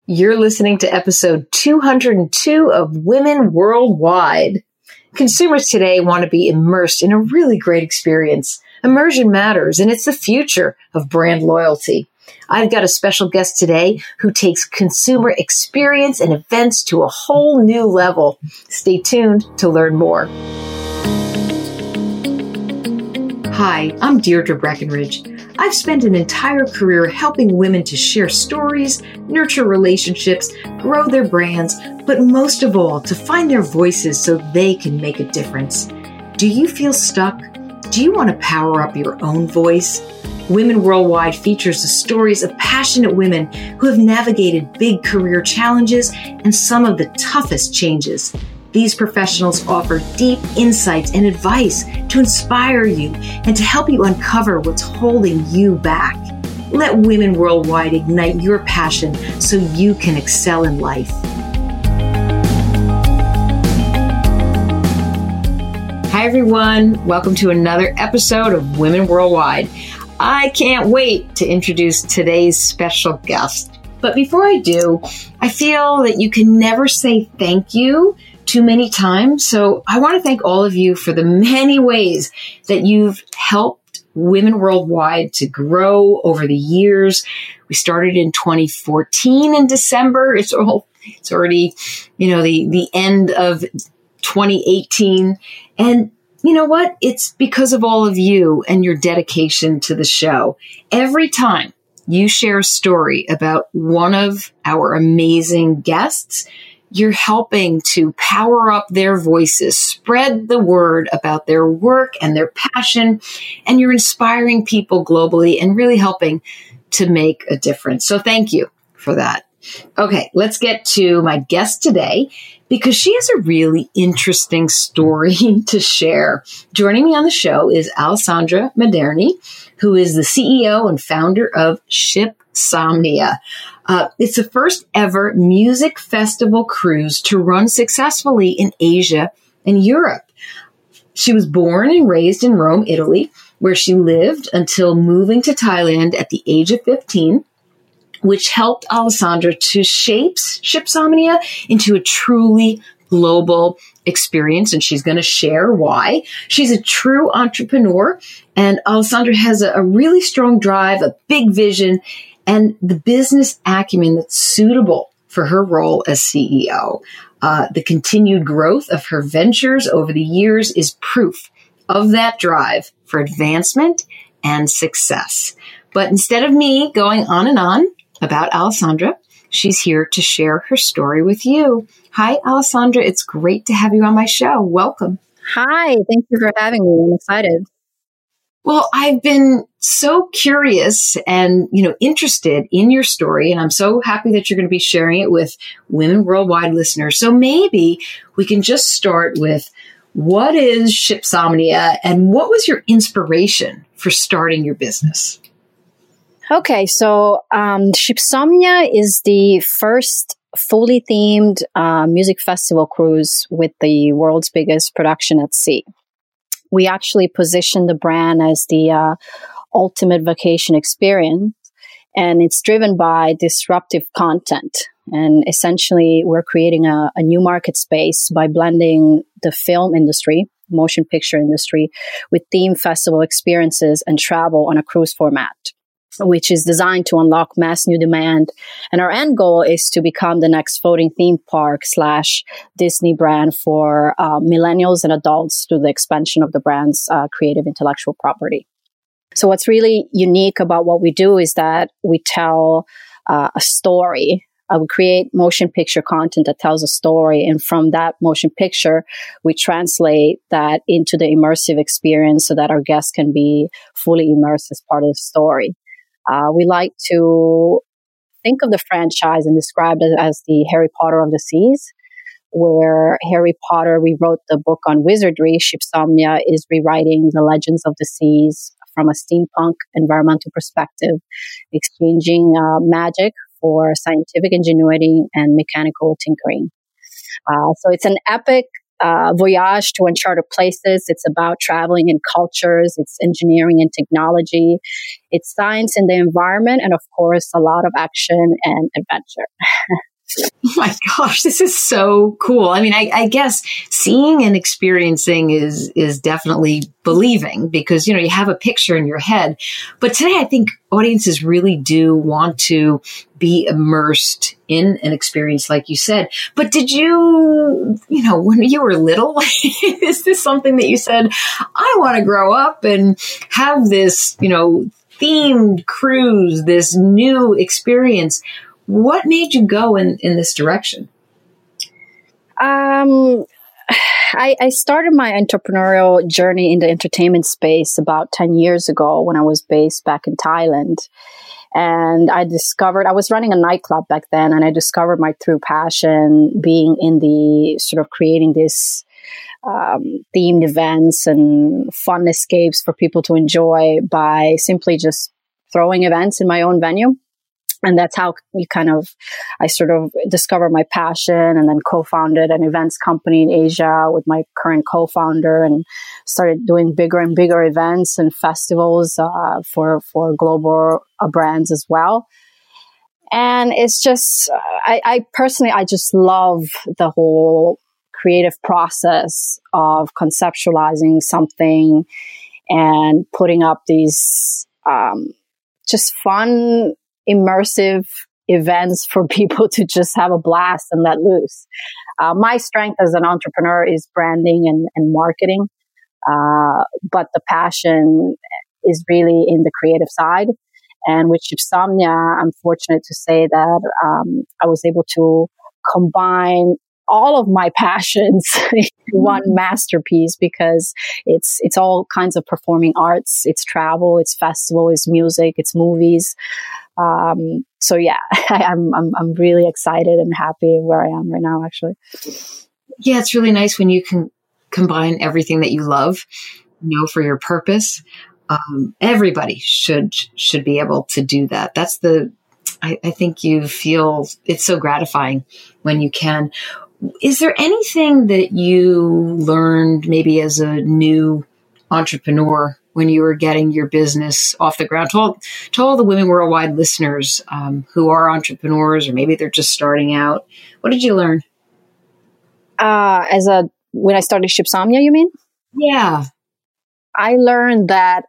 You're listening to episode 202 of Women Worldwide. Consumers today want to be immersed in a really great experience. Immersion matters, and it's the future of brand loyalty. I've got a special guest today who takes consumer experience and events to a whole new level. Stay tuned to learn more. Hi, I'm Deirdre Breckenridge. I've spent an entire career helping women to share stories, nurture relationships, grow their brands, but most of all, to find their voices so they can make a difference. Do you feel stuck? Do you want to power up your own voice? Women Worldwide features the stories of passionate women who have navigated big career challenges and some of the toughest changes. These professionals offer deep insights and advice to inspire you and to help you uncover what's holding you back. Let Women Worldwide ignite your passion so you can excel in life. Hi, everyone. Welcome to another episode of Women Worldwide. I can't wait to introduce today's special guest. But before I do, I feel that you can never say thank you too many times. So I want to thank all of you for the many ways that you've helped Women Worldwide to grow over the years. We started in 2014 in December. It's already, the end of 2018. And you know what? It's because of all of you and your dedication to the show. Every time you share a story about one of our amazing guests, you're helping to power up their voices, spread the word about their work and their passion, and you're inspiring people globally and really helping to make a difference. So thank you for that. Okay, let's get to my guest today because she has a really interesting story to share. Joining me on the show is Alessandra Maderni, who is the CEO and founder of Shipsomnia. It's the first ever music festival cruise to run successfully in Asia and Europe. She was born and raised in Rome, Italy, where she lived until moving to Thailand at the age of 15, which helped Alessandra to shape Shipsomnia into a truly global experience, and she's going to share why. She's a true entrepreneur, and Alessandra has a really strong drive, a big vision, and the business acumen that's suitable for her role as CEO. The continued growth of her ventures over the years is proof of that drive for advancement and success. But instead of me going on and on about Alessandra, she's here to share her story with you. Hi, Alessandra. It's great to have you on my show. Welcome. Hi. Thank you for having me. I'm excited. Well, I've been so curious and, interested in your story, and I'm so happy that you're going to be sharing it with Women Worldwide listeners. So maybe we can just start with what is Shipsomnia and what was your inspiration for starting your business? Okay, so Shipsomnia is the first fully themed music festival cruise with the world's biggest production at sea. We actually position the brand as the ultimate vacation experience, and it's driven by disruptive content. And essentially, we're creating a new market space by blending the film industry, motion picture industry, with theme festival experiences and travel on a cruise format, which is designed to unlock mass new demand. And our end goal is to become the next floating theme park / Disney brand for millennials and adults through the expansion of the brand's creative intellectual property. So what's really unique about what we do is that we tell a story. We create motion picture content that tells a story. And from that motion picture, we translate that into the immersive experience so that our guests can be fully immersed as part of the story. We like to think of the franchise and describe it as the Harry Potter of the seas, where Harry Potter rewrote the book on wizardry. Shipsomnia is rewriting the legends of the seas from a steampunk environmental perspective, exchanging magic for scientific ingenuity and mechanical tinkering. So it's an epic Voyage to Uncharted Places. It's about traveling in cultures. It's engineering and technology. It's science and the environment. And of course, a lot of action and adventure. Oh my gosh, this is so cool. I mean, I guess seeing and experiencing is definitely believing because, you have a picture in your head. But today I think audiences really do want to be immersed in an experience like you said. But did you, when you were little, is this something that you said, I want to grow up and have this, themed cruise, this new experience? What made you go in this direction? I started my entrepreneurial journey in the entertainment space about 10 years ago when I was based back in Thailand. And I was running a nightclub back then, and I discovered my true passion being in the sort of creating this themed events and fun escapes for people to enjoy by simply just throwing events in my own venue. And that's how I sort of discovered my passion and then co-founded an events company in Asia with my current co-founder and started doing bigger and bigger events and festivals for global brands as well. And it's just, I personally just love the whole creative process of conceptualizing something and putting up these just fun, immersive events for people to just have a blast and let loose. My strength as an entrepreneur is branding and marketing, but the passion is really in the creative side. And with Shipsomnia, I'm fortunate to say that I was able to combine all of my passions in one masterpiece because it's all kinds of performing arts. It's travel, it's festival, it's music, it's movies. So yeah, I'm really excited and happy where I am right now, actually. Yeah, it's really nice when you can combine everything that you love, for your purpose. Everybody should be able to do that. That's I think you feel it's so gratifying when you can. Is there anything that you learned maybe as a new entrepreneur when you were getting your business off the ground? To all the Women Worldwide listeners who are entrepreneurs or maybe they're just starting out, what did you learn? When I started Shipsomnia, you mean? Yeah. I learned that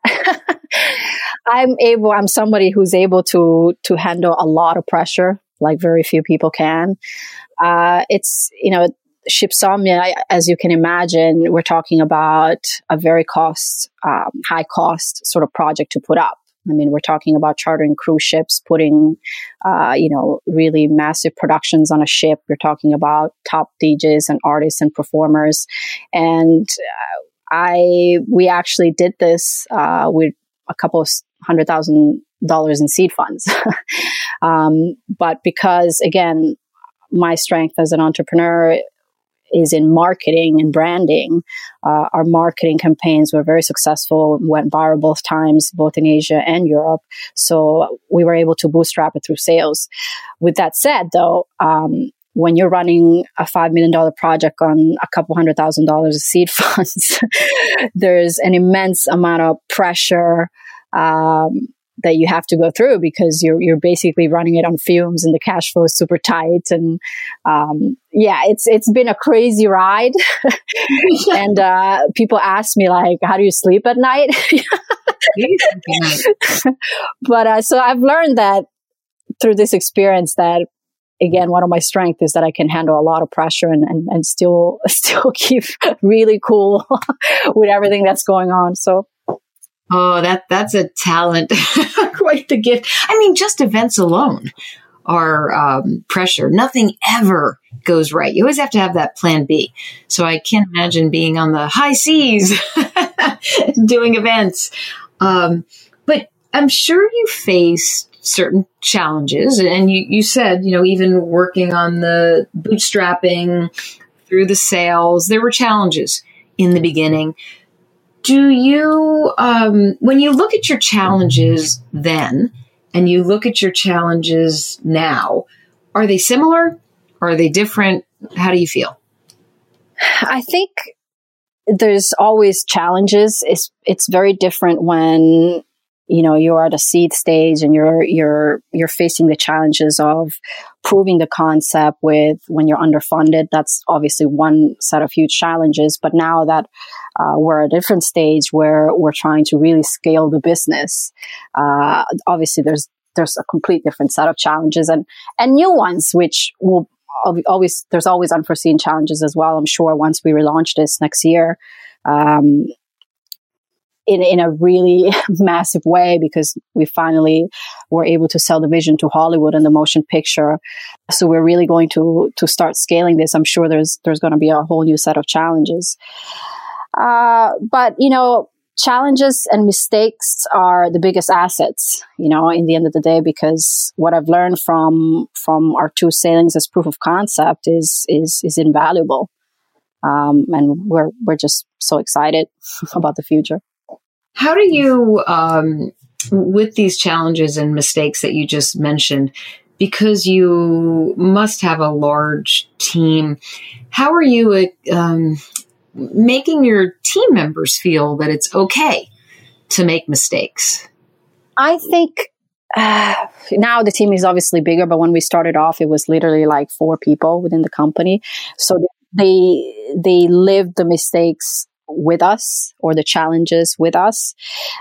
I'm somebody who's able to handle a lot of pressure, like very few people can. It's, Shipsomnia, as you can imagine, we're talking about a very high cost sort of project to put up. I mean, we're talking about chartering cruise ships, putting, really massive productions on a ship. We're talking about top DJs and artists and performers. And we actually did this with a couple of $100,000 in seed funds. But because, again, my strength as an entrepreneur is in marketing and branding. Our marketing campaigns were very successful, went viral both times, both in Asia and Europe. So we were able to bootstrap it through sales. With that said, though, when you're running a $5 million project on a couple $100,000 of seed funds, there's an immense amount of pressure that you have to go through because you're basically running it on fumes and the cash flow is super tight. And it's been a crazy ride. And people ask me like, how do you sleep at night? But so I've learned that through this experience that, again, one of my strengths is that I can handle a lot of pressure and still keep really cool with everything that's going on. So. Oh, that's a talent. Quite the gift. I mean, just events alone are pressure. Nothing ever goes right. You always have to have that plan B. So I can't imagine being on the high seas doing events. But I'm sure you faced certain challenges. And you said, even working on the bootstrapping through the sales, there were challenges in the beginning. Do you, when you look at your challenges then, and you look at your challenges now, are they similar? Are they different? How do you feel? I think there's always challenges. It's very different when, you're at a seed stage and you're facing the challenges of proving the concept when you're underfunded. That's obviously one set of huge challenges. But now that we're at a different stage where we're trying to really scale the business, obviously there's a complete different set of challenges and new ones, which will there's always unforeseen challenges as well. I'm sure once we relaunch this next year, in a really massive way, because we finally were able to sell the vision to Hollywood and the motion picture. So we're really going to start scaling this. I'm sure there's going to be a whole new set of challenges. But challenges and mistakes are the biggest assets, in the end of the day, because what I've learned from our 2 sailings as proof of concept is invaluable. And we're just so excited about the future. How do you, with these challenges and mistakes that you just mentioned, because you must have a large team, how are you making your team members feel that it's okay to make mistakes? I think now the team is obviously bigger, but when we started off, it was literally like 4 people within the company. So they lived the mistakes with us, or the challenges with us.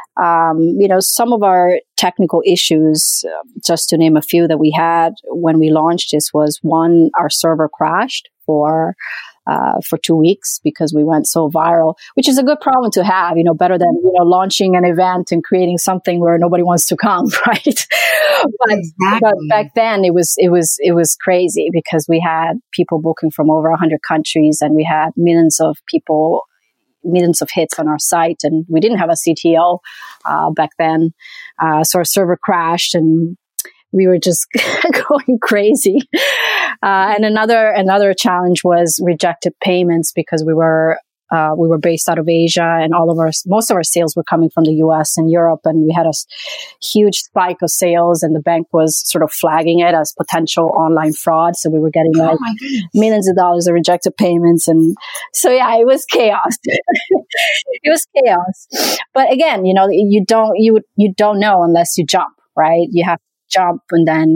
Some of our technical issues, just to name a few that we had when we launched this, was one, our server crashed for 2 weeks because we went so viral, which is a good problem to have, better than, launching an event and creating something where nobody wants to come, right? But back then it was crazy because we had people booking from over 100 countries and we had millions of hits on our site, and we didn't have a CTO back then. So our server crashed and we were just going crazy. And another challenge was rejected payments, because we were based out of Asia, and most of our sales were coming from the US and Europe, and we had a huge spike of sales, and the bank was sort of flagging it as potential online fraud. So we were getting millions of dollars of rejected payments. And so, yeah, it was chaos. It was chaos. But again, you don't know unless you jump, right? You have to jump, and then,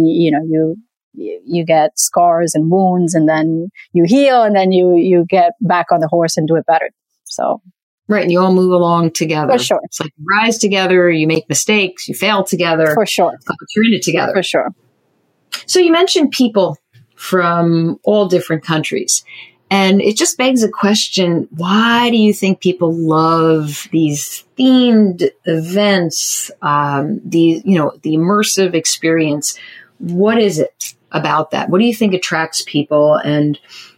you get scars and wounds, and then you heal, and then you get back on the horse and do it better. So, right. And you all move along together. For sure. It's like you rise together, you make mistakes, you fail together. For sure. But you're in it together. For sure. So you mentioned people from all different countries. And it just begs a question, why do you think people love these themed events, the immersive experience? What is it about that? What do you think attracts people? And,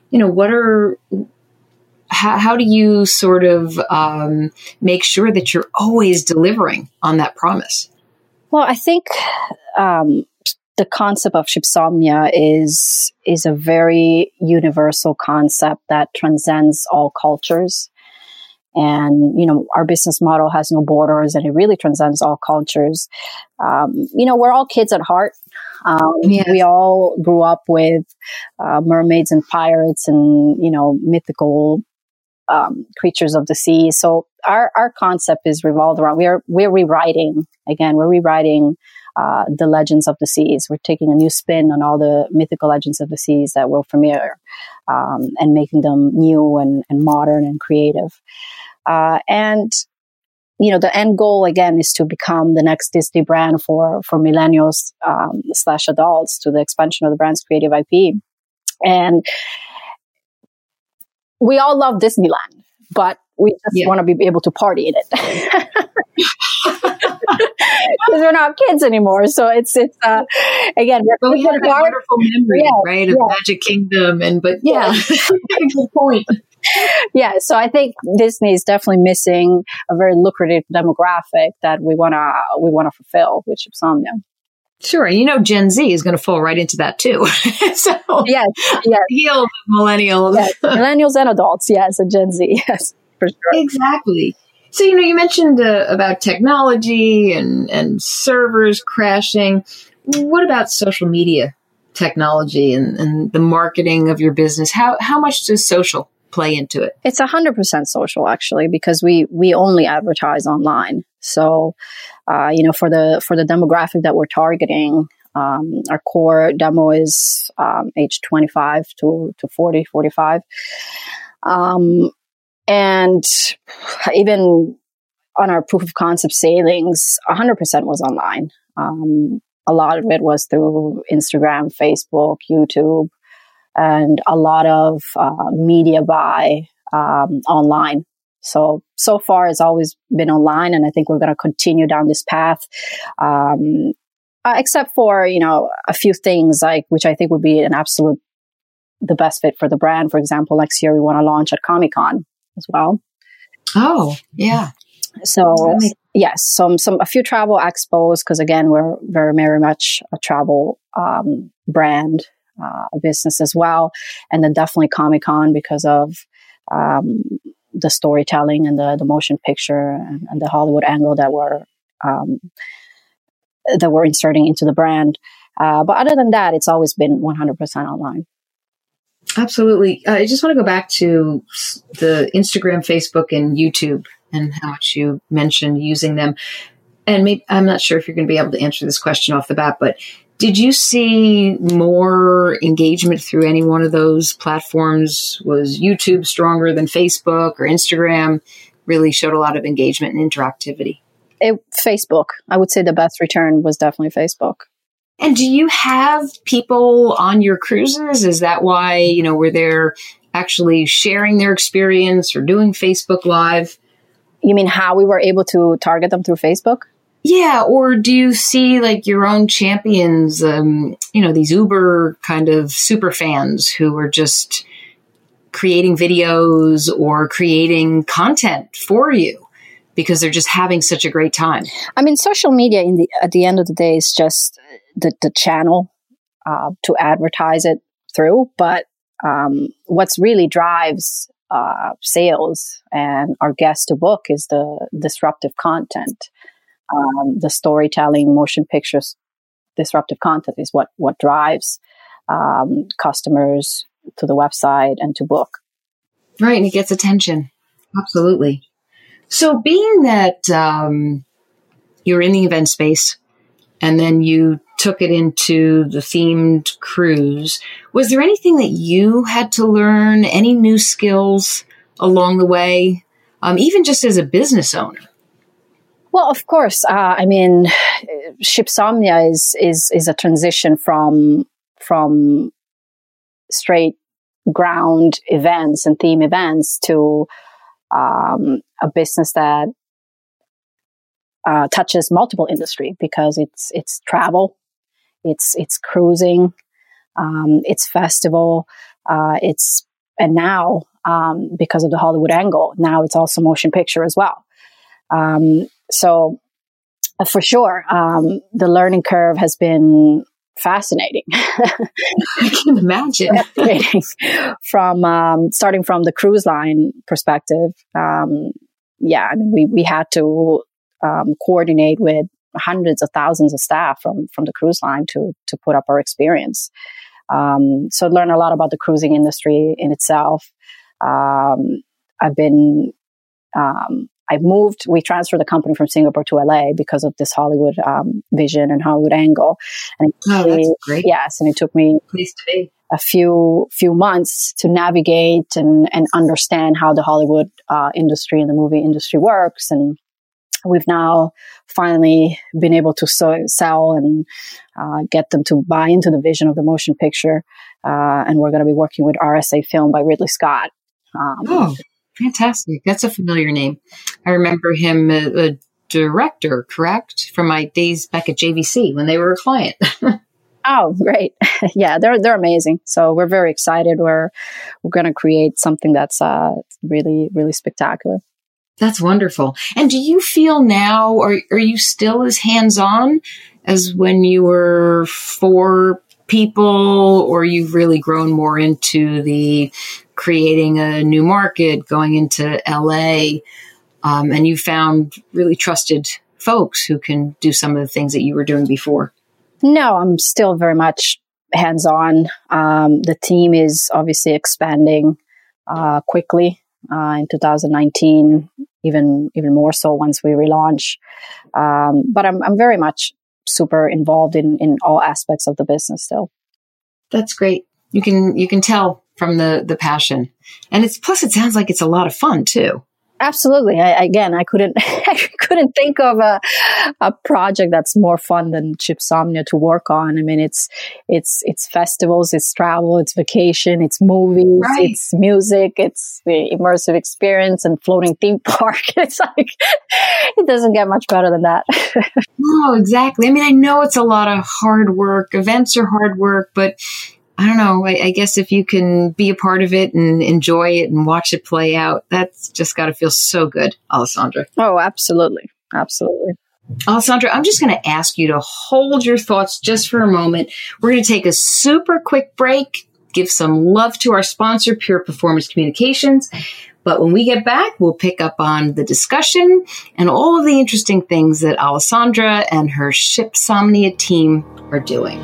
how do you sort of make sure that you're always delivering on that promise? Well, I think the concept of Shipsomnia is a very universal concept that transcends all cultures. And, our business model has no borders, and it really transcends all cultures. We're all kids at heart. Yes. We all grew up with mermaids and pirates and, mythical creatures of the sea. So our concept is revolved around, we're rewriting the legends of the seas. We're taking a new spin on all the mythical legends of the seas that were familiar, and making them new and modern and creative. And the end goal, again, is to become the next Disney brand for millennials / adults, to the expansion of the brand's creative IP. And we all love Disneyland, but we just want to be able to party in it. Because we're not kids anymore. So it's again, we have that wonderful memory, right, of Magic Kingdom, good point. Yeah, so I think Disney is definitely missing a very lucrative demographic that we wanna fulfill with Shipsomnia. Sure, and Gen Z is going to fall right into that too. So yes, heal millennials, millennials and adults, yes, and Gen Z, yes, for sure, exactly. So you mentioned about technology and servers crashing. What about social media technology and the marketing of your business? How much does social play into it? It's 100% social, actually, because we only advertise online. So, for the demographic that we're targeting, our core demo is age 25 to 40, 45. And even on our proof of concept sailings, 100% was online. A lot of it was through Instagram, Facebook, YouTube, and a lot of media buy online. So far it's always been online, and I think we're going to continue down this path. Except for, a few things which I think would be the best fit for the brand. For example, next year we want to launch at Comic-Con as well. Oh, yeah. So yes, a few travel expos, because again, we're very, very much a travel brand business as well. And then definitely Comic-Con because of the storytelling and the motion picture and the Hollywood angle that we're inserting into the brand. But other than that, it's always been 100% online. Absolutely. I just want to go back to the Instagram, Facebook, and YouTube and how much you mentioned using them. And maybe, I'm not sure if you're going to be able to answer this question off the bat, but did you see more engagement through any one of those platforms? Was YouTube stronger than Facebook, or Instagram really showed a lot of engagement and interactivity? Facebook. I would say the best return was definitely Facebook. And do you have people on your cruises? Is that why, were they actually sharing their experience or doing Facebook Live? You mean how we were able to target them through Facebook? Yeah. Or do you see your own champions, these Uber kind of super fans who are just creating videos or creating content for you because they're just having such a great time? I mean, social media at the end of the day is just the channel to advertise it through. But what's really drives sales and our guests to book is the disruptive content. The storytelling, motion pictures, disruptive content is what drives customers to the website and to book. Right, and it gets attention. Absolutely. So being that you're in the event space and then you took it into the themed cruise, was there anything that you had to learn, any new skills along the way, even just as a business owner? Well, of course. Shipsomnia is a transition from straight ground events and theme events to a business that touches multiple industry, because it's travel, it's cruising, it's festival, and now because of the Hollywood angle, now it's also motion picture as well. So for sure, the learning curve has been fascinating. I can imagine. From starting from the cruise line perspective, we had to coordinate with hundreds of thousands of staff from the cruise line to put up our experience. So learn a lot about the cruising industry in itself. We transferred the company from Singapore to LA because of this Hollywood vision and Hollywood angle. And that's great. Yes, and it took me a few months to navigate and understand how the Hollywood industry and the movie industry works. And we've now finally been able to sell and get them to buy into the vision of the motion picture. And we're going to be working with RSA Film by Ridley Scott. Fantastic. That's a familiar name. I remember him a director, correct? From my days back at JVC when they were a client. Oh, great. Yeah, they're amazing. So we're very excited. We're going to create something that's really, really spectacular. That's wonderful. And do you feel now, are you still as hands-on as when you were 4 people, or you've really grown more into the creating a new market, going into LA, and you found really trusted folks who can do some of the things that you were doing before? No, I'm still very much hands-on. The team is obviously expanding quickly in 2019, even more so once we relaunch. But I'm very much super involved in all aspects of the business still. That's great. You can tell from the passion, and it sounds like it's a lot of fun too. Absolutely. I couldn't think of a project that's more fun than Shipsomnia to work on. I mean, it's festivals, it's travel, it's vacation, it's movies, right. It's music, it's the immersive experience and floating theme park. It's like, it doesn't get much better than that. No, exactly. I mean, I know it's a lot of hard work. Events are hard work, but I don't know. I guess if you can be a part of it and enjoy it and watch it play out, that's just got to feel so good, Alessandra. Oh, absolutely. Absolutely. Alessandra, I'm just going to ask you to hold your thoughts just for a moment. We're going to take a super quick break, give some love to our sponsor, Pure Performance Communications. But when we get back, we'll pick up on the discussion and all of the interesting things that Alessandra and her Shipsomnia team are doing.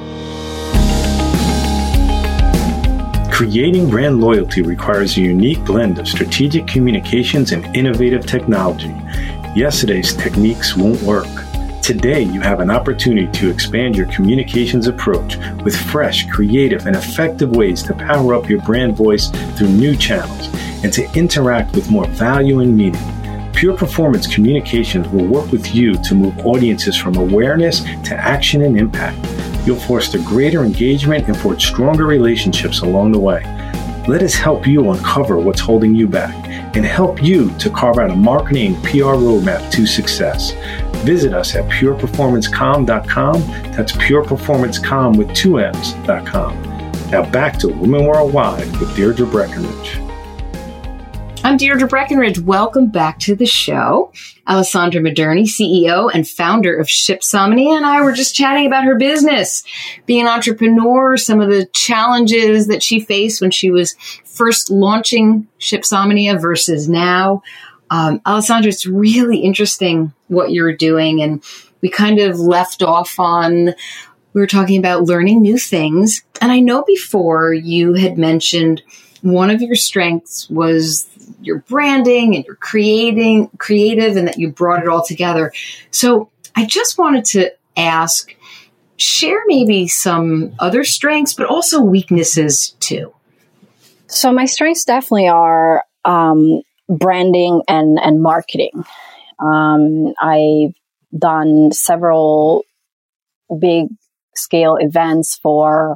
Creating brand loyalty requires a unique blend of strategic communications and innovative technology. Yesterday's techniques won't work. Today, you have an opportunity to expand your communications approach with fresh, creative, and effective ways to power up your brand voice through new channels and to interact with more value and meaning. Pure Performance Communications will work with you to move audiences from awareness to action and impact. You'll foster greater engagement and forge stronger relationships along the way. Let us help you uncover what's holding you back and help you to carve out a marketing and PR roadmap to success. Visit us at pureperformancecom.com. That's pureperformancecom with 2 M's.com. Now back to Women Worldwide with Deirdre Breckenridge. I'm Deirdre Breckenridge. Welcome back to the show. Alessandra Maderni, CEO and founder of Shipsomnia, and I were just chatting about her business, being an entrepreneur, some of the challenges that she faced when she was first launching Shipsomnia versus now. Alessandra, it's really interesting what you're doing, and we kind of left off on, we were talking about learning new things. And I know before you had mentioned one of your strengths was your branding and your creative, and that you brought it all together. So I just wanted to ask, share maybe some other strengths, but also weaknesses too. So my strengths definitely are branding and marketing. I've done several big scale events for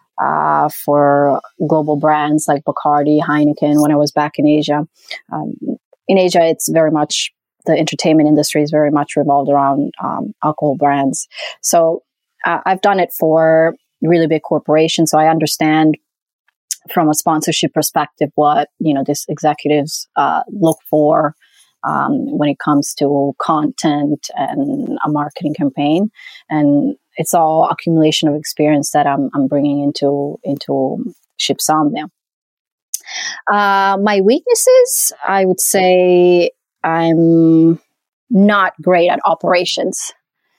global brands like Bacardi, Heineken, when I was back in Asia. In Asia, it's very much, the entertainment industry is very much revolved around alcohol brands. So I've done it for really big corporations. So I understand from a sponsorship perspective what, these executives look for when it comes to content and a marketing campaign. And it's all accumulation of experience that I'm bringing into Shipsomnia. My weaknesses, I would say I'm not great at operations,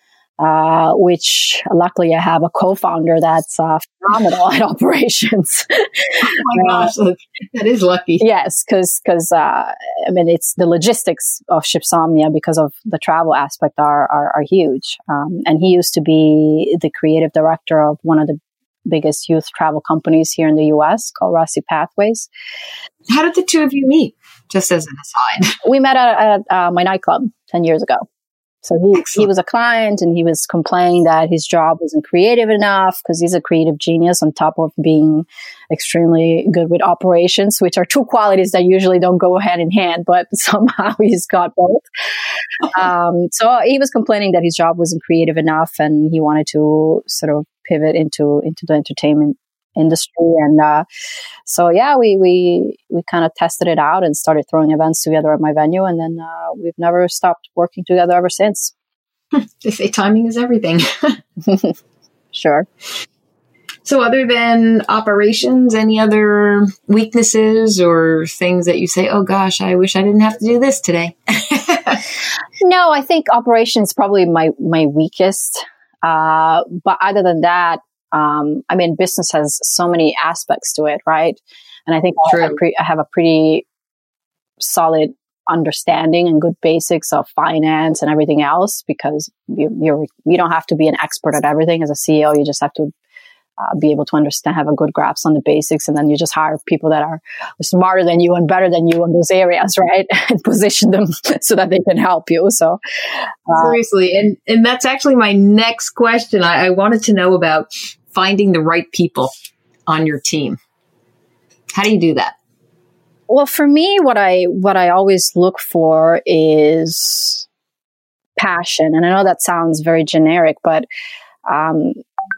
which luckily I have a co-founder that's phenomenal at operations. Oh my gosh, that is lucky. Yes, because it's the logistics of Shipsomnia because of the travel aspect are huge. And he used to be the creative director of one of the biggest youth travel companies here in the US called Rossi Pathways. How did the two of you meet? Just as an aside. We met at my nightclub 10 years ago. So he was a client and he was complaining that his job wasn't creative enough because he's a creative genius on top of being extremely good with operations, which are two qualities that usually don't go hand in hand, but somehow he's got both. So he was complaining that his job wasn't creative enough and he wanted to sort of pivot into the entertainment industry. And we kind of tested it out and started throwing events together at my venue, and then we've never stopped working together ever since. They say timing is everything. Sure. So other than operations, any other weaknesses or things that you say, oh gosh, I wish I didn't have to do this today? No, I think operations is probably my weakest. But other than that, I mean, business has so many aspects to it, right? And I think I have a pretty solid understanding and good basics of finance and everything else, because you don't have to be an expert at everything as a CEO. You just have to be able to understand, have a good grasp on the basics, and then you just hire people that are smarter than you and better than you in those areas, right? And position them so that they can help you. So seriously, and that's actually my next question. I wanted to know about finding the right people on your team. How do you do that? Well, for me, what I always look for is passion. And I know that sounds very generic, but I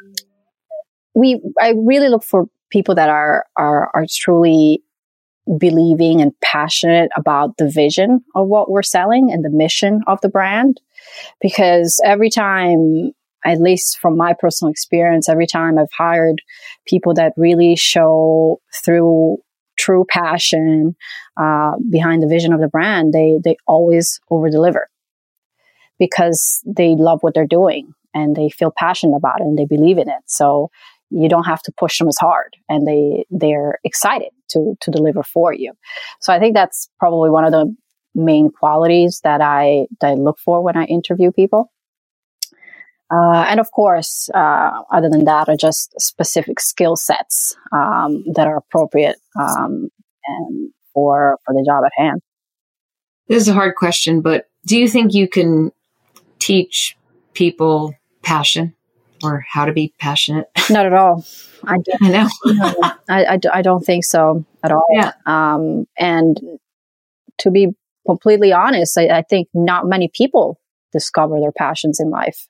really look for people that are truly believing and passionate about the vision of what we're selling and the mission of the brand. Because every time, at least from my personal experience, every time I've hired people that really show through true passion behind the vision of the brand, they always over-deliver, because they love what they're doing and they feel passionate about it and they believe in it. So you don't have to push them as hard, and they're excited to deliver for you. So I think that's probably one of the main qualities that I look for when I interview people. And of course, other than that, are just specific skill sets that are appropriate and for the job at hand. This is a hard question, but do you think you can teach people passion or how to be passionate? Not at all. I know. I don't think so at all. Yeah. And to be completely honest, I think not many people discover their passions in life.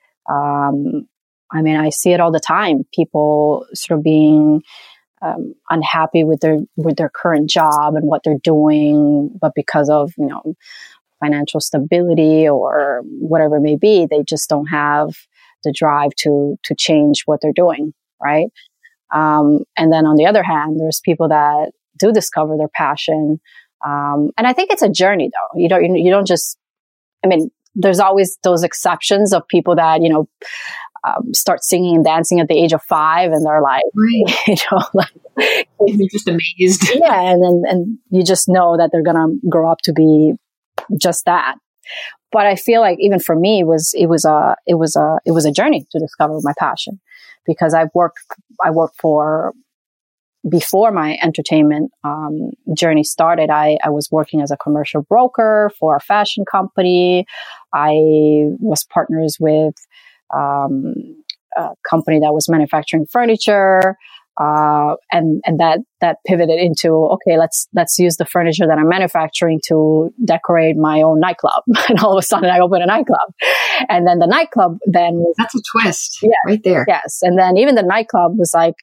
I mean, I see it all the time. People sort of being unhappy with their current job and what they're doing, but because of, financial stability or whatever it may be, they just don't have the drive to change what they're doing, right? And then on the other hand, there's people that do discover their passion, and I think it's a journey, though. You don't just. I mean, there's always those exceptions of people that, start singing and dancing at the age of 5, and they're like, you're just amazed. Yeah. And you just know that they're going to grow up to be just that. But I feel like even for me, it was a journey to discover my passion, because I worked for, before my entertainment journey started, I was working as a commercial broker for a fashion company. I was partners with a company that was manufacturing furniture, and that pivoted into, okay, let's use the furniture that I'm manufacturing to decorate my own nightclub. And all of a sudden, I opened a nightclub, and then the nightclub that's a twist, right there. Yes, and then even the nightclub was like,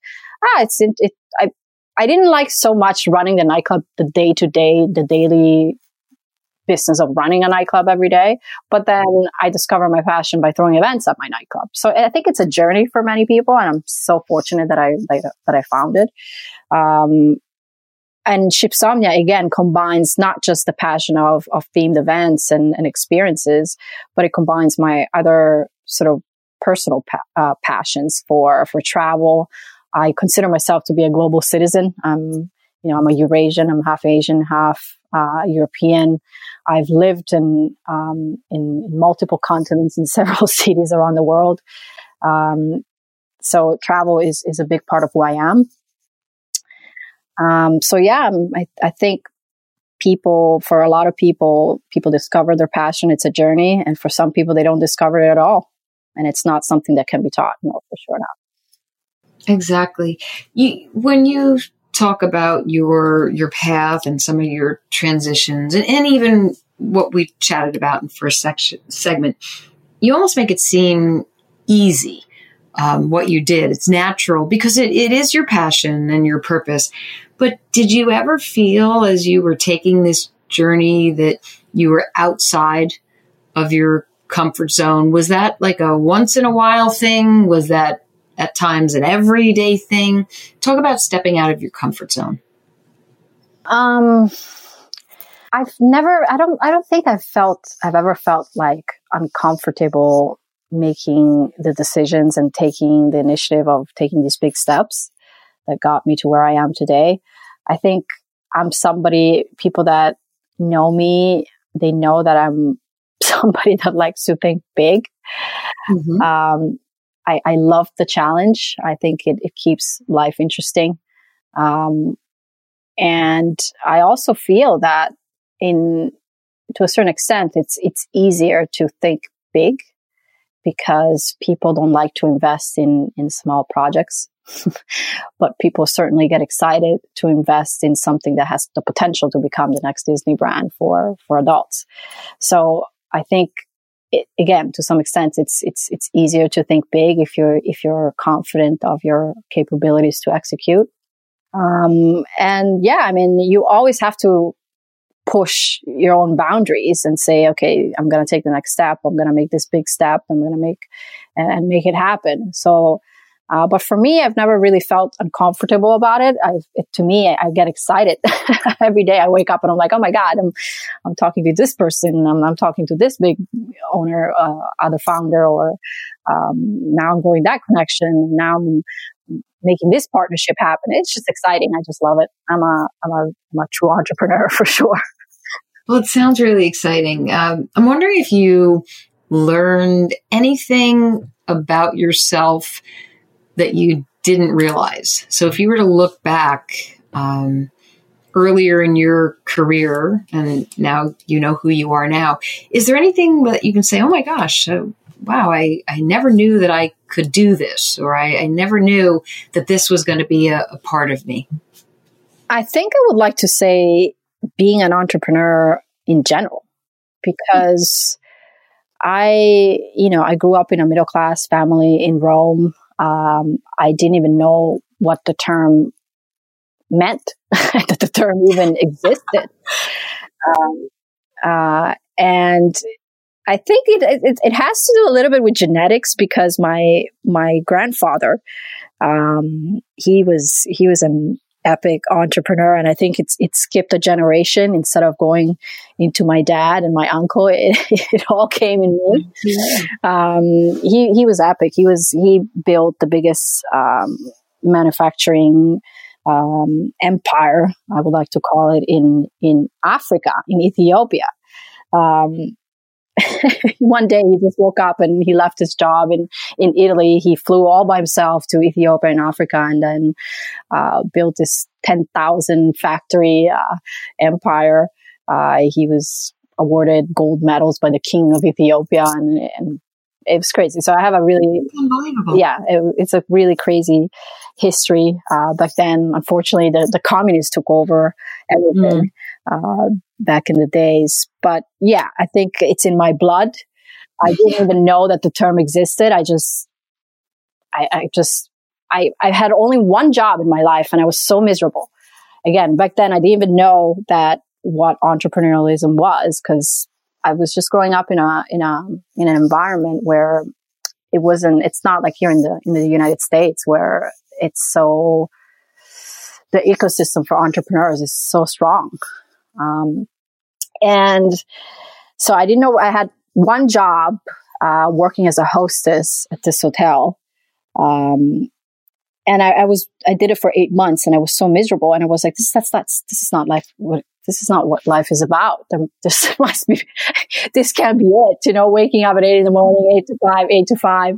I didn't like so much running the nightclub, the day-to-day, the daily business of running a nightclub every day. But then I discovered my passion by throwing events at my nightclub. So I think it's a journey for many people, and I'm so fortunate that I found it. And Shipsomnia, again, combines not just the passion of themed events and experiences, but it combines my other sort of personal passions for travel. I consider myself to be a global citizen. I'm a Eurasian. I'm half Asian, half European. I've lived in multiple continents in several cities around the world. So travel is a big part of who I am. I think for a lot of people discover their passion. It's a journey. And for some people, they don't discover it at all. And it's not something that can be taught. No, for sure not. Exactly. When you talk about your path and some of your transitions, and even what we chatted about in the first segment, you almost make it seem easy. What you did, it's natural because it is your passion and your purpose. But did you ever feel as you were taking this journey that you were outside of your comfort zone? Was that like a once in a while thing? Was that at times an everyday thing? Talk about stepping out of your comfort zone. I don't think I've ever felt like uncomfortable making the decisions and taking the initiative of taking these big steps that got me to where I am today. I think I'm somebody, people that know me, they know that I'm somebody that likes to think big. Mm-hmm. I love the challenge. I think it keeps life interesting. And I also feel that to a certain extent, it's easier to think big because people don't like to invest in small projects, but people certainly get excited to invest in something that has the potential to become the next Disney brand for adults. So I think again, to some extent, it's easier to think big if you're confident of your capabilities to execute. And yeah, I mean, you always have to push your own boundaries and say, okay, I'm going to take the next step. I'm going to make this big step. I'm going to make it happen. So, but for me, I've never really felt uncomfortable about it. To me, I get excited every day. I wake up and I'm like, oh my God, I'm talking to this person. I'm talking to this big owner, other founder, or, now I'm going that connection. Now I'm making this partnership happen. It's just exciting. I just love it. I'm a true entrepreneur for sure. Well, it sounds really exciting. I'm wondering if you learned anything about yourself that you didn't realize. So if you were to look back earlier in your career, and now you know who you are now, is there anything that you can say, oh my gosh, wow, I never knew that I could do this, or I never knew that this was going to be a part of me? I think I would like to say being an entrepreneur in general, because I grew up in a middle-class family in Rome. I didn't even know what the term meant, that the term even existed. And I think it has to do a little bit with genetics, because my grandfather, he was an epic entrepreneur, and I think it skipped a generation. Instead of going into my dad and my uncle, it all came in me. He was epic. He built the biggest manufacturing empire, I would like to call it, in Africa, in Ethiopia. One day he just woke up and he left his job in Italy. He flew all by himself to Ethiopia and Africa, and then built this 10,000 factory empire. He was awarded gold medals by the king of Ethiopia, and it was crazy. So I have a really, unbelievable. Yeah, it's a really crazy history. Back then, unfortunately, the communists took over everything. Back in the days. But yeah, I think it's in my blood. I didn't even know that the term existed. I had only one job in my life, and I was so miserable. Again, back then I didn't even know that what entrepreneurialism was, because I was just growing up in an environment where it's not like here in the United States, where it's so, the ecosystem for entrepreneurs is so strong. And so I didn't know. I had one job, working as a hostess at this hotel. And I did it for 8 months, and I was so miserable. And I was like, this is not life. This is not what life is about. This can't be it. Waking up at 8 a.m, 8 to 5.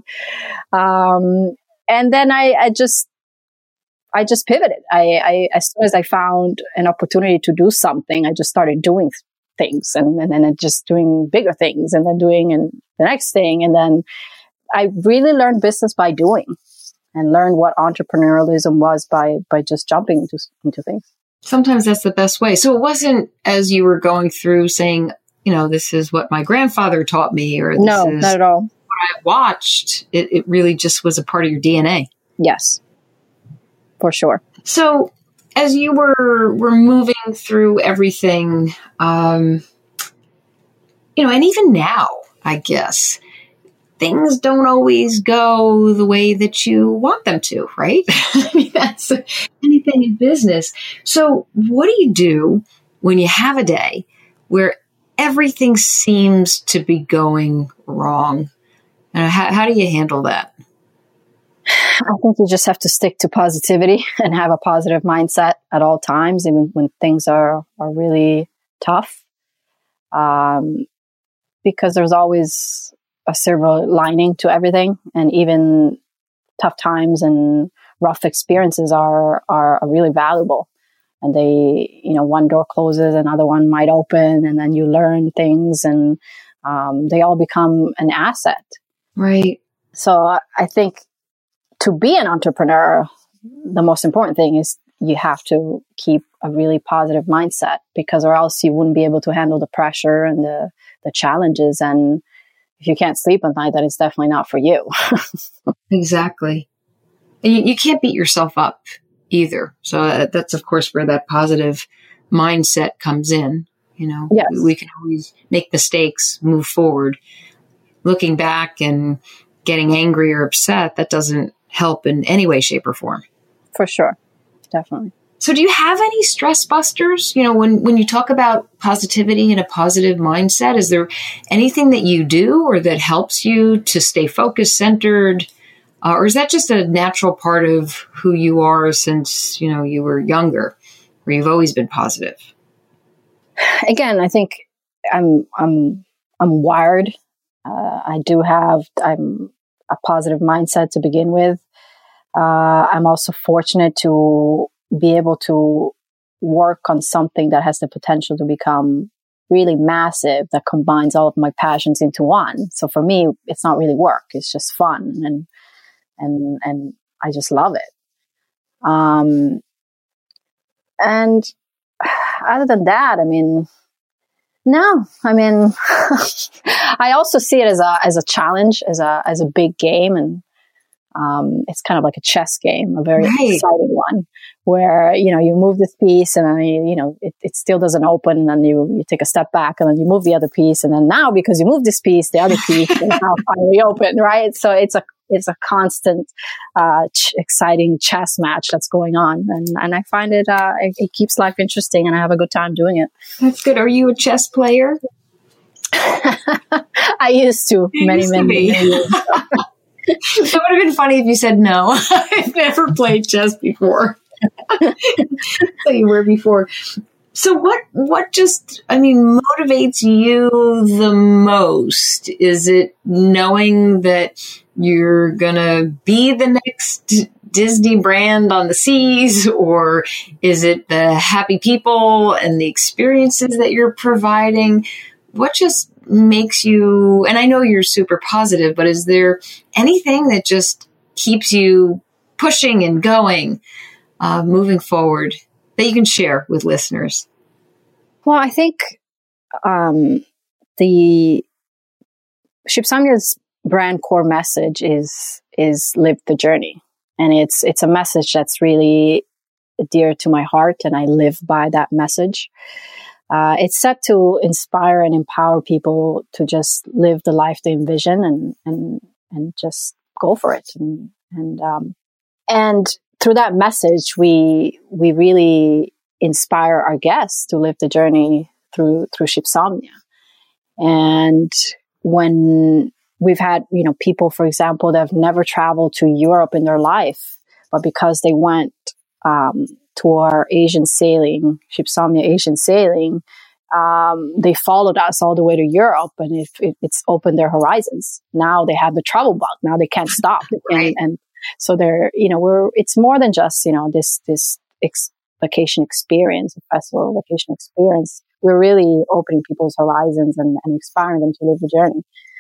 And then I just pivoted. As soon as I found an opportunity to do something, I just started doing things, and then just doing bigger things, and then doing the next thing. And then I really learned business by doing, and learned what entrepreneurialism was by just jumping into things. Sometimes that's the best way. So it wasn't as you were going through saying, this is what my grandfather taught me, or no, not at all. What I watched. It really just was a part of your DNA. Yes. For sure. So as you were moving through everything, and even now, I guess, things don't always go the way that you want them to, right? I mean, that's anything in business. So what do you do when you have a day where everything seems to be going wrong? How do you handle that? I think you just have to stick to positivity and have a positive mindset at all times, even when things are really tough. Because there's always a silver lining to everything, and even tough times and rough experiences are really valuable. And they, one door closes, another one might open, and then you learn things, and they all become an asset. Right. So I think to be an entrepreneur, the most important thing is you have to keep a really positive mindset, because or else you wouldn't be able to handle the pressure and the challenges. And if you can't sleep at night, then it's definitely not for you. Exactly. And you can't beat yourself up either. So that's, of course, where that positive mindset comes in. Yes. We can always make mistakes, move forward. Looking back and getting angry or upset, that doesn't help in any way, shape, or form. For sure. Definitely. So do you have any stress busters? When you talk about positivity and a positive mindset, is there anything that you do or that helps you to stay focused, centered? Or is that just a natural part of who you are since, you were younger, where you've always been positive? Again, I think I'm wired. I'm a positive mindset to begin with. I'm also fortunate to be able to work on something that has the potential to become really massive, that combines all of my passions into one. So for me, it's not really work. It's just fun. And I just love it. And other than that, I also see it as a challenge, as a big game, and it's kind of like a chess game, a very exciting one, where you move this piece and then it still doesn't open, and then you take a step back and then you move the other piece, and then now because you move this piece, the other piece will now finally open, right? So it's a constant exciting chess match that's going on, and I find it keeps life interesting, and I have a good time doing it. That's good. Are you a chess player? I used to many years ago. That would have been funny if you said no. I've never played chess before. So you were before. So what just, motivates you the most? Is it knowing that you're going to be the next Disney brand on the seas? Or is it the happy people and the experiences that you're providing? What just makes you, and I know you're super positive, but is there anything that just keeps you pushing and going, moving forward, that you can share with listeners? Well, I think the Shipsamnya's brand core message is live the journey. And it's a message that's really dear to my heart, and I live by that message. It's set to inspire and empower people to just live the life they envision and just go for it. And through that message, we really inspire our guests to live the journey through Shipsamnya. And when we've had, people, for example, that have never traveled to Europe in their life, but because they went to our Asian sailing, Shipsamnya Asian sailing, they followed us all the way to Europe, and it's opened their horizons. Now they have the travel bug. Now they can't stop. Right. And so they're, it's more than just, this vacation experience, a festival vacation experience. We're really opening people's horizons and inspiring them to live the journey.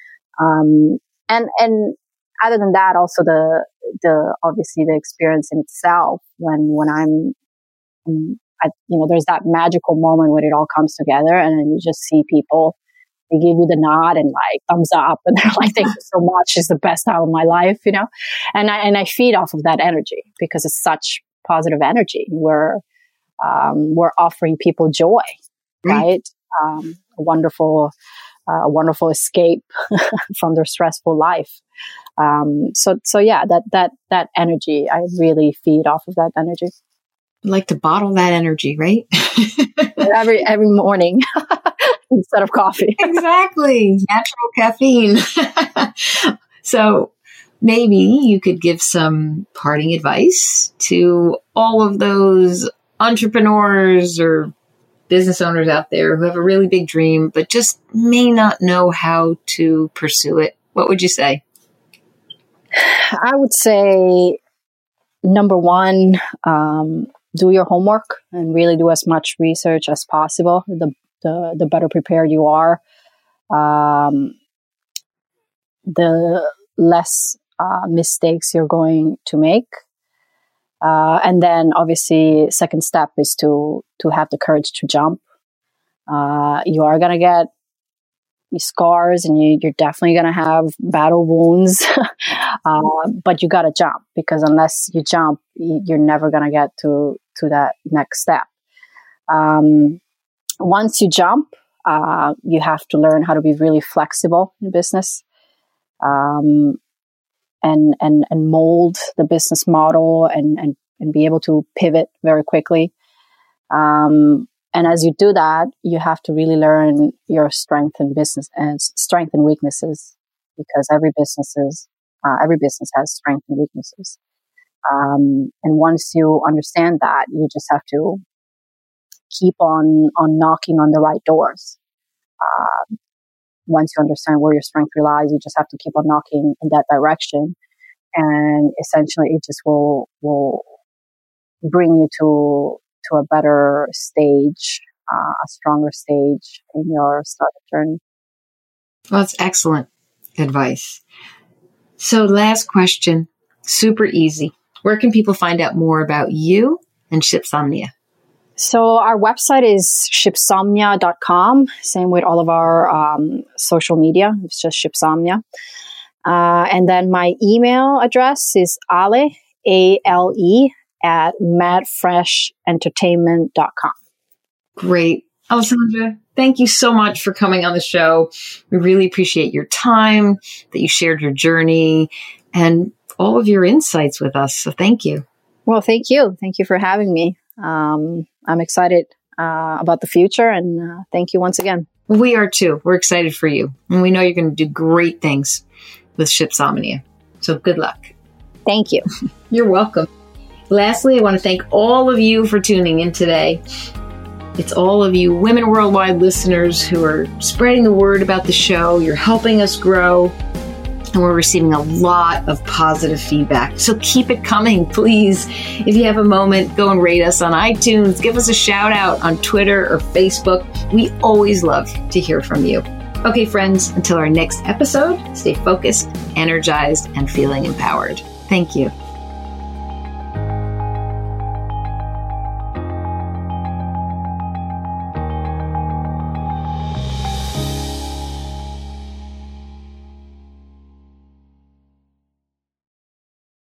And other than that, also the obviously the experience in itself, when I'm, there's that magical moment when it all comes together, and then you just see people, they give you the nod and like thumbs up, and they're like, "Thank you so much. It's the best time of my life," And I feed off of that energy because it's such positive energy. We're offering people joy, right? A wonderful escape from their stressful life. So yeah, that energy, I really feed off of that energy. I'd like to bottle that energy, right? every morning instead of coffee. Exactly. Natural caffeine. So maybe you could give some parting advice to all of those entrepreneurs or business owners out there who have a really big dream, but just may not know how to pursue it. What would you say? I would say, number one, do your homework and really do as much research as possible. The better prepared you are, the less mistakes you're going to make. And then obviously second step is to have the courage to jump. You are going to get scars and you're definitely going to have battle wounds, but you got to jump, because unless you jump, you're never going to get to that next step. Once you jump, you have to learn how to be really flexible in business. And mold the business model and be able to pivot very quickly. And as you do that, you have to really learn your strength and weaknesses, because every business has strengths and weaknesses. And once you understand that, you just have to keep on knocking on the right doors. Once you understand where your strength relies, you just have to keep on knocking in that direction. And essentially it just will bring you to a better stage, a stronger stage in your startup journey. Well, that's excellent advice. So last question, super easy. Where can people find out more about you and Shipsomnia? So our website is shipsomnia.com. Same with all of our social media. It's just Shipsomnia. And then my email address is Ale, A-L-E, at madfreshentertainment.com. Great. Alessandra, thank you so much for coming on the show. We really appreciate your time, that you shared your journey, and all of your insights with us. So thank you. Well, thank you. Thank you for having me. I'm excited about the future, and thank you once again. We are too. We're excited for you. And we know you're going to do great things with Shipsomnia. So good luck. Thank you. You're welcome. Lastly, I want to thank all of you for tuning in today. It's all of you Women Worldwide listeners who are spreading the word about the show. You're helping us grow, and we're receiving a lot of positive feedback. So keep it coming, please. If you have a moment, go and rate us on iTunes. Give us a shout out on Twitter or Facebook. We always love to hear from you. Okay, friends, until our next episode, stay focused, energized, and feeling empowered. Thank you.